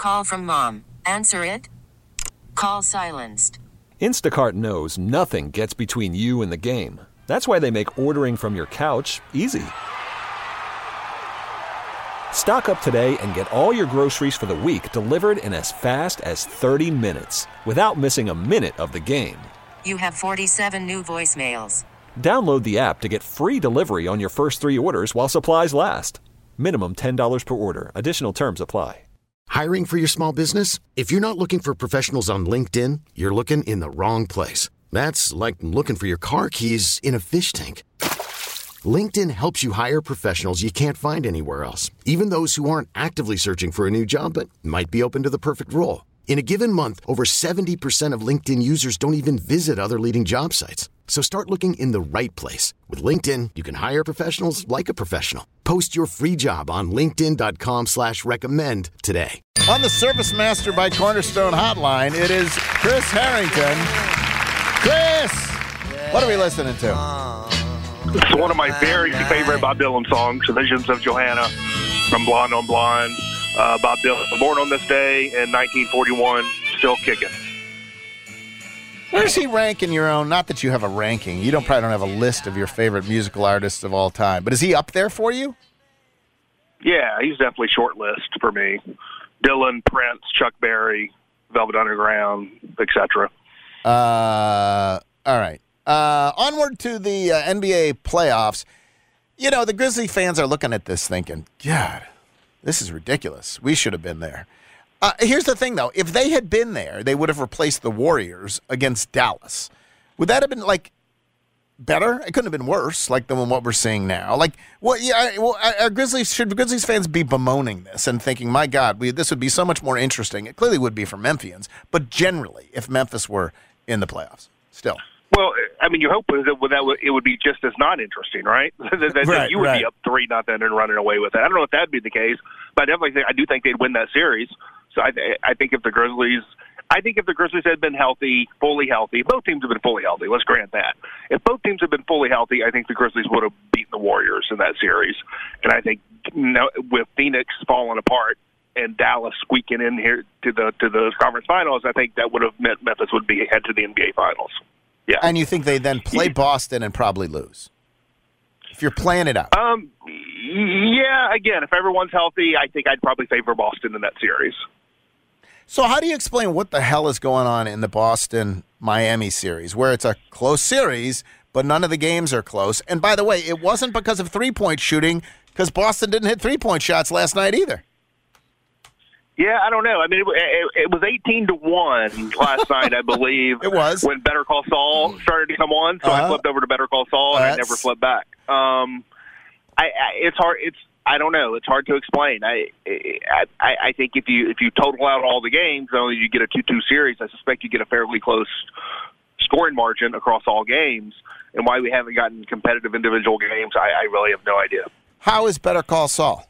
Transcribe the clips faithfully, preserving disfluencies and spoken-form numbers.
call from mom. Answer it. Call silenced. Instacart knows nothing gets between you and the game. That's why they make ordering from your couch easy. Stock up today and get all your groceries for the week delivered in as fast as thirty minutes without missing a minute of the game. You have forty-seven new voicemails. Download the app to get free delivery on your first three orders while supplies last. Minimum ten dollars per order. Additional terms apply. Hiring for your small business? If you're not looking for professionals on LinkedIn, you're looking in the wrong place. That's like looking for your car keys in a fish tank. LinkedIn helps you hire professionals you can't find anywhere else, even those who aren't actively searching for a new job but might be open to the perfect role. In a given month, over seventy percent of LinkedIn users don't even visit other leading job sites. So start looking in the right place. With LinkedIn, you can hire professionals like a professional. Post your free job on linkedin.com slash recommend today. On the Service Master by Cornerstone hotline, it is Chris Harrington. Chris! What are we listening to? It's one of my very favorite Bob Dylan songs, Visions of Johanna, from Blonde on Blonde. Uh, Bob Dylan, born on this day in nineteen forty-one, still kicking. Where does he rank in your own? Not that you have a ranking. You don't probably don't have a list of your favorite musical artists of all time. But is he up there for you? Yeah, he's definitely short list for me. Dylan, Prince, Chuck Berry, Velvet Underground, et cetera. Uh, all right. Uh, onward to the uh, N B A playoffs. You know, the Grizzly fans are looking at this thinking, God, this is ridiculous. We should have been there. Uh, here's the thing, though. If they had been there, they would have replaced the Warriors against Dallas. Would that have been, like, better? It couldn't have been worse, like, than what we're seeing now. Like, well, yeah, well, are Grizzlies, should Grizzlies fans be bemoaning this and thinking, my God, we, this would be so much more interesting? It clearly would be for Memphians, but generally, if Memphis were in the playoffs, still. Well, I mean, you hope that that it would be just as not interesting, right? that right you would right. be up three nothing and running away with it. I don't know if that'd be the case, but I definitely think I do think they'd win that series. So I, I think if the Grizzlies, I think if the Grizzlies had been healthy, fully healthy, both teams have been fully healthy. Let's grant that. If both teams had been fully healthy, I think the Grizzlies would have beaten the Warriors in that series. And I think you know, with Phoenix falling apart and Dallas squeaking in here to the to the conference finals, I think that would have meant Memphis would be head to the N B A finals. Yeah. And you think they then play Boston and probably lose? If you're playing it out. Um. Yeah, again, if everyone's healthy, I think I'd probably favor Boston in that series. So how do you explain what the hell is going on in the Boston-Miami series, where it's a close series, but none of the games are close? And by the way, it wasn't because of three-point shooting, because Boston didn't hit three-point shots last night either. Yeah, I don't know. I mean, it, it, it was eighteen to one last night, I believe. It was. When Better Call Saul started to come on, so uh-huh. I flipped over to Better Call Saul, and That's... I never flipped back. Um, I, I it's hard. It's I don't know. It's hard to explain. I, I I think if you if you total out all the games, only you get a two two series. I suspect you get a fairly close scoring margin across all games. And why we haven't gotten competitive individual games, I, I really have no idea. How is Better Call Saul?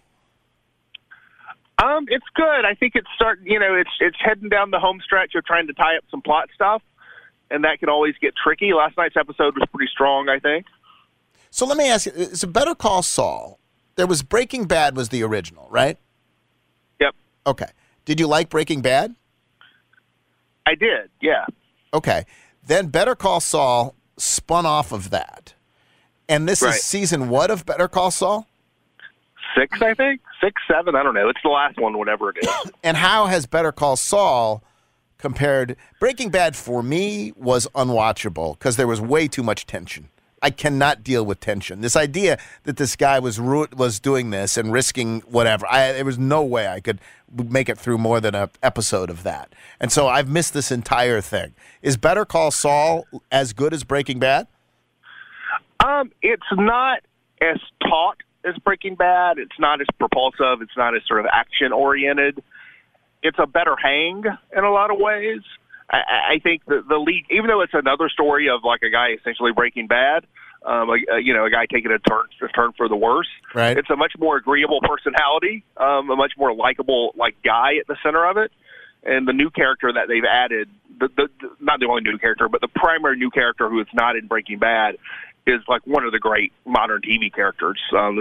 Um, it's good. I think it's start. You know, it's it's heading down the home stretch of trying to tie up some plot stuff, and that can always get tricky. Last night's episode was pretty strong, I think. So let me ask you: so Better Call Saul. There was Breaking Bad was the original, right? Yep. Okay. Did you like Breaking Bad? I did. Yeah. Okay. Then Better Call Saul spun off of that, and this right. is season what of Better Call Saul? Six, I think. Six, seven, I don't know. It's the last one, whatever it is. And how has Better Call Saul compared? Breaking Bad, for me, was unwatchable because there was way too much tension. I cannot deal with tension. This idea that this guy was was doing this and risking whatever, I, there was no way I could make it through more than an episode of that. And so I've missed this entire thing. Is Better Call Saul as good as Breaking Bad? Um, it's not as taut as Breaking Bad. It's not as propulsive. It's not as sort of action-oriented. It's a better hang in a lot of ways. I, I think the, the lead, even though it's another story of like a guy essentially Breaking Bad, um, a, you know, a guy taking a turn, a turn for the worse. Right. It's a much more agreeable personality, um, a much more likable like guy at the center of it. And the new character that they've added, the, the, the, not the only new character, but the primary new character who is not in Breaking Bad is like one of the great modern T V characters. Um, this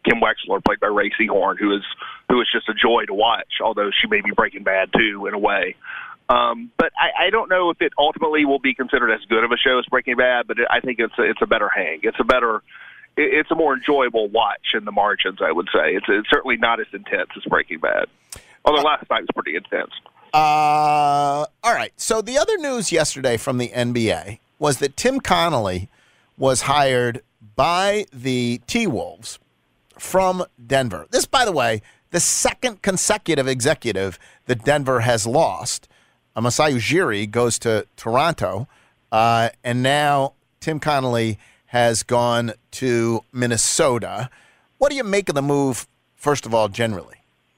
Kim Wexler, played by Ray Seahorn, who is who is just a joy to watch, although she may be Breaking Bad too in a way. Um, but I, I don't know if it ultimately will be considered as good of a show as Breaking Bad, but it, I think it's a, it's a better hang. It's a better, it, it's a more enjoyable watch in the margins, I would say. It's, it's certainly not as intense as Breaking Bad, although last night was pretty intense. Uh, all right. So the other news yesterday from the N B A was that Tim Connolly was hired by the T-Wolves from Denver. This, by the way, the second consecutive executive that Denver has lost. Uh, Masai Ujiri goes to Toronto, uh, and now Tim Connolly has gone to Minnesota. What do you make of the move, first of all, generally?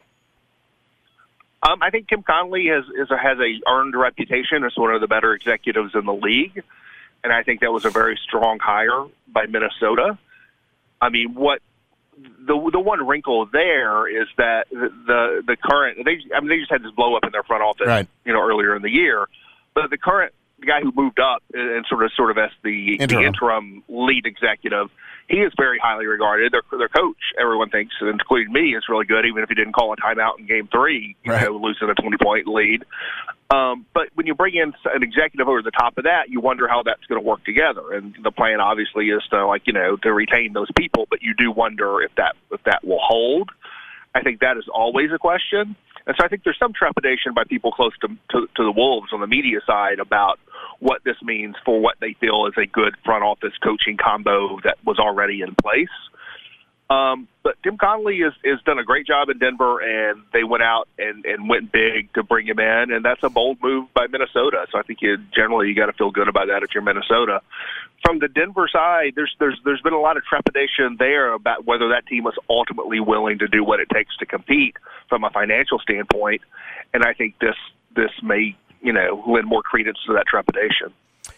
Um, I think Tim Connolly has is a, has a earned reputation as one of the better executives in the league, and I think that was a very strong hire by Minnesota. I mean, what the the one wrinkle there is that the the, the current they I mean they just had this blow up in their front office, right. you know, earlier in the year, but the current guy who moved up and sort of sort of as the interim, the interim lead executive. He is very highly regarded. Their, their coach, everyone thinks, including me, is really good, even if he didn't call a timeout in Game Three, you right. know, losing a twenty-point lead. Um, but when you bring in an executive over the top of that, you wonder how that's going to work together. And the plan, obviously, is to, like, you know, to retain those people, but you do wonder if that if that will hold. I think that is always a question. And so I think there's some trepidation by people close to, to, to the Wolves on the media side about what this means for what they feel is a good front office coaching combo that was already in place. Um, but Tim Connolly has, has done a great job in Denver, and they went out and, and went big to bring him in, and that's a bold move by Minnesota. So I think you, generally you got to feel good about that if you're Minnesota. From the Denver side, there's there's there's been a lot of trepidation there about whether that team was ultimately willing to do what it takes to compete from a financial standpoint, and I think this this may you know lend more credence to that trepidation.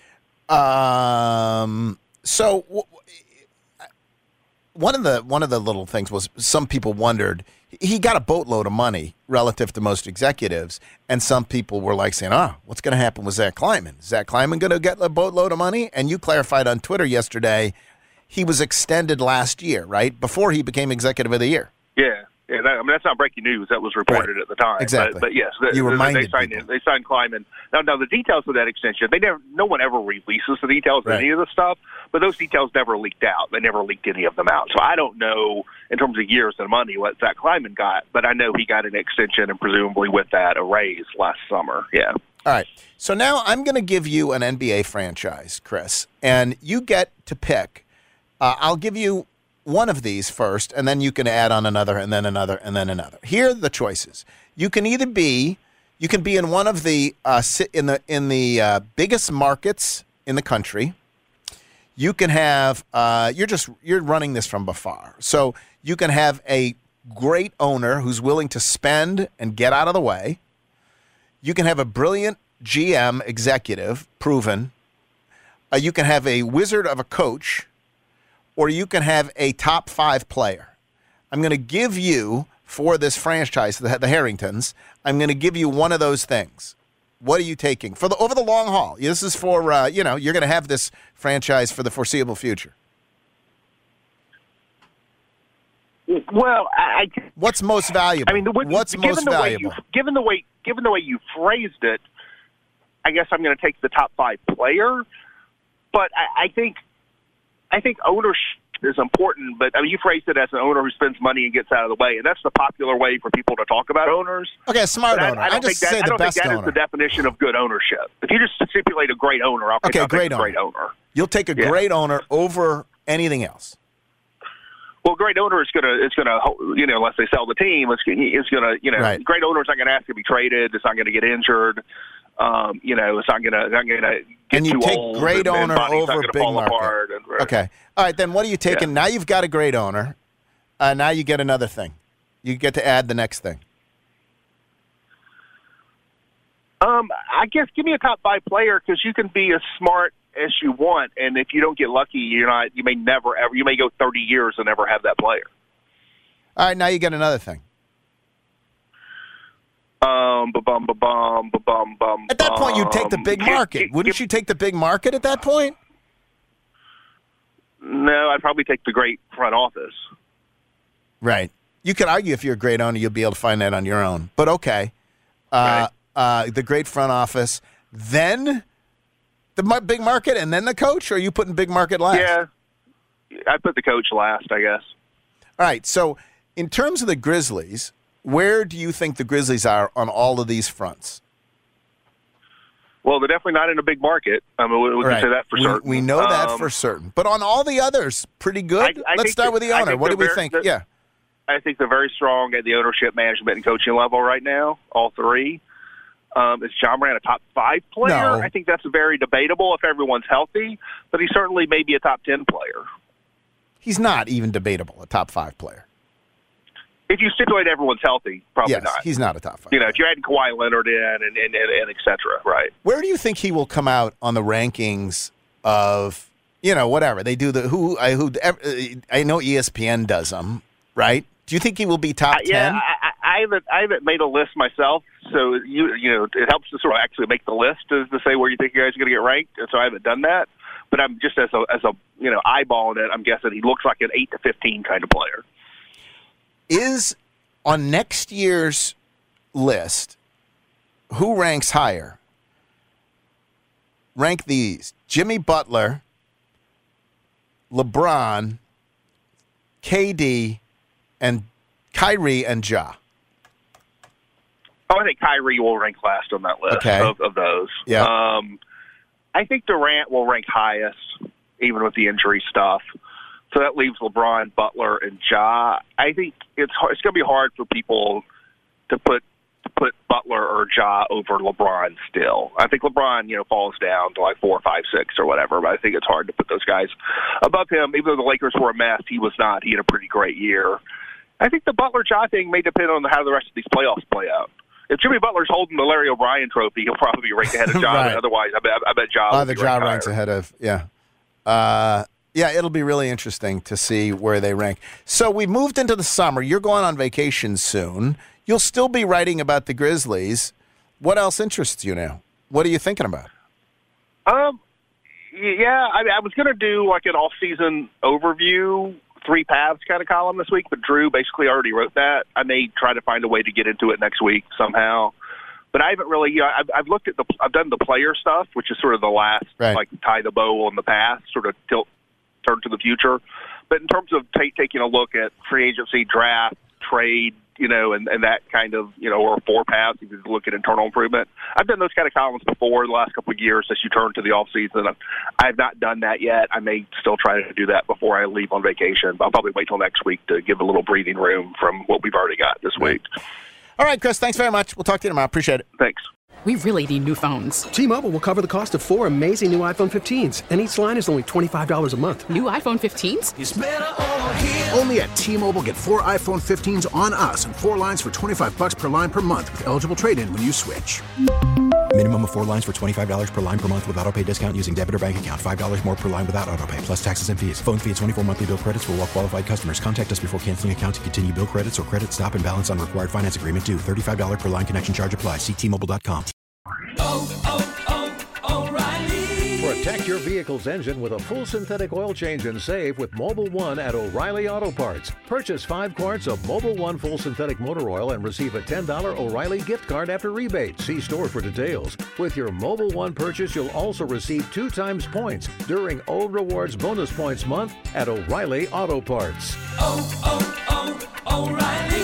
Um. So. W- One of the one of the little things was some people wondered, he got a boatload of money relative to most executives, and some people were like saying, oh, what's going to happen with Zach Kleiman? Is Zach Kleiman going to get a boatload of money? And you clarified on Twitter yesterday he was extended last year, right, before he became executive of the year. Yeah. Yeah, that, I mean, that's not breaking news. That was reported right. at the time. Exactly. But, but yes, the, you reminded they signed people. They signed Kleiman. Now, now, the details of that extension, they never. No one ever releases the details right. of any of the stuff, but those details never leaked out. They never leaked any of them out. So I don't know, in terms of years and money, what Zach Kleiman got, but I know he got an extension and presumably with that a raise last summer. Yeah. All right. So now I'm going to give you an N B A franchise, Chris, and you get to pick. Uh, I'll give you one of these first, and then you can add on another, and then another, and then another. Here are the choices. You can either be, you can be in one of the uh, in the in the uh, biggest markets in the country. You can have, uh, you're just you're running this from afar, so you can have a great owner who's willing to spend and get out of the way. You can have a brilliant G M executive, proven. Uh, you can have a wizard of a coach. Or you can have a top five player. I'm going to give you, for this franchise, the, the Harringtons, I'm going to give you one of those things. What are you taking? for the Over the long haul. This is for, uh, you know, you're going to have this franchise for the foreseeable future. Well, I... What's most valuable? I mean, the, What's given most the valuable? Way you, given, the way, given the way you phrased it, I guess I'm going to take the top five player. But I, I think... I think ownership is important, but I mean, you phrased it as an owner who spends money and gets out of the way, and that's the popular way for people to talk about owners. Okay, smart but owner. I, I, don't I just think that, say the I don't best think that owner. is the definition of good ownership. If you just stipulate a great owner, I'll okay, I'll great take a owner. great owner. You'll take a yeah. great owner over anything else. Well, great owner is gonna is gonna you know unless they sell the team, it's, it's gonna you know right. great owner is not gonna ask to be traded. It's not gonna get injured. Um, you know, it's not gonna not gonna get and you too take old great and, owner and over big market. And, okay, all right. Then what are you taking? Yeah. Now you've got a great owner. Uh, now you get another thing. You get to add the next thing. Um, I guess give me a top five player because you can be as smart as you want, and if you don't get lucky, you're not. You may never ever. You may go thirty years and never have that player. All right, now you get another thing. Um, ba-bum, ba-bum, ba-bum, bum. At that point, you take the big market. Wouldn't you take the big market at that point? No, I'd probably take the great front office. Right. You could argue if you're a great owner, you'll be able to find that on your own. But okay. Uh, right. uh, the great front office, then the mar- big market, and then the coach, or are you putting big market last? Yeah. I put the coach last, I guess. All right. So in terms of the Grizzlies, where do you think the Grizzlies are on all of these fronts? Well, they're definitely not in a big market. I mean, we, we right. can say that for we, certain. We know that um, for certain. But on all the others, pretty good. I, I Let's start that, with the owner. What do we very, think? The, yeah. I think they're very strong at the ownership, management, and coaching level right now, all three. Um, is John Moran a top five player? No. I think that's very debatable if everyone's healthy, but he's certainly maybe a top ten player. He's not even debatable, a top five player. If you stipulate everyone's healthy, probably yes, not. He's not a top five. You know, player. if you're adding Kawhi Leonard in and, and, and, and et cetera, right? Where do you think he will come out on the rankings of, you know, whatever they do? The who I who I know E S P N does them, right? Do you think he will be top uh, yeah, ten? I, I haven't I haven't made a list myself, so you you know it helps to sort of actually make the list as to say where you think you guys are going to get ranked. And so I haven't done that, but I'm just as a as a you know eyeballing it. I'm guessing he looks like an eight to fifteen kind of player. Is on next year's list, who ranks higher? Rank these: Jimmy Butler, LeBron, K D, and Kyrie and Ja. Oh, I think Kyrie will rank last on that list okay. of, of those. Yeah. Um, I think Durant will rank highest, even with the injury stuff. So that leaves LeBron, Butler, and Ja. I think it's hard, it's going to be hard for people to put to put Butler or Ja over LeBron still. I think LeBron, you know, falls down to like four, five, six, or whatever. But I think it's hard to put those guys above him. Even though the Lakers were a mess, he was not. He had a pretty great year. I think the Butler-Ja thing may depend on how the rest of these playoffs play out. If Jimmy Butler's holding the Larry O'Brien trophy, he'll probably be ranked ahead of Ja. right. Otherwise, I bet, I bet Ja. Oh, the Ja ranks ahead of yeah, uh, yeah. It'll be really interesting to see where they rank. So we moved into the summer. You're going on vacation soon. You'll still be writing about the Grizzlies. What else interests you now? What are you thinking about? Um, yeah, I mean, I was going to do like an off-season overview, three paths kind of column this week, but Drew basically already wrote that. I may try to find a way to get into it next week somehow. But I haven't really, you know, I've, I've looked at the, I've done the player stuff, which is sort of the last, right. like tie the bow on the past, sort of tilt, turn to the future. But in terms of take, taking a look at free agency, draft, trade, you know, and, and that kind of, you know, or four paths, you can look at internal improvement. I've done those kind of columns before the last couple of years as you turn to the off season. I have not done that yet. I may still try to do that before I leave on vacation, but I'll probably wait till next week to give a little breathing room from what we've already got this week. All right, Chris, thanks very much. We'll talk to you tomorrow. Appreciate it. Thanks. We really need new phones. T-Mobile will cover the cost of four amazing new iPhone fifteens, and each line is only twenty-five dollars a month. New iPhone fifteens? It's better over here. Only at T-Mobile, get four iPhone fifteens on us and four lines for twenty-five dollars per line per month with eligible trade-in when you switch. Minimum of four lines for twenty-five dollars per line per month with autopay discount using debit or bank account. five dollars more per line without autopay, plus taxes and fees. Phone fee at twenty-four monthly bill credits for well-qualified customers. Contact us before canceling account to continue bill credits or credit stop and balance on required finance agreement due. thirty-five dollars per line connection charge applies. See T Mobile dot com. Oh, oh, oh, O'Reilly. Protect your vehicle's engine with a full synthetic oil change and save with Mobil one at O'Reilly Auto Parts. Purchase five quarts of Mobil one full synthetic motor oil and receive a ten dollars O'Reilly gift card after rebate. See store for details. With your Mobil one purchase, you'll also receive two times points during O Rewards Bonus Points Month at O'Reilly Auto Parts. Oh, oh, oh, O'Reilly.